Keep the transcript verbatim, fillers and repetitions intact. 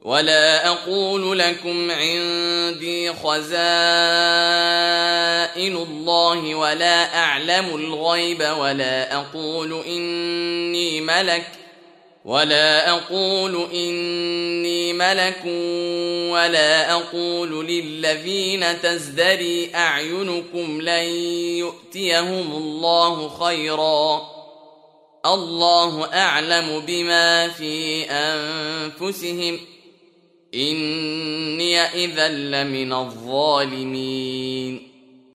ولا أقول لكم عندي خزائن الله ولا أعلم الغيب ولا أقول إني ملك ولا أقول إني ملك ولا أقول للذين تزدري أعينكم لن يؤتيهم الله خيرا الله أعلم بما في أنفسهم إني إذا لمن الظالمين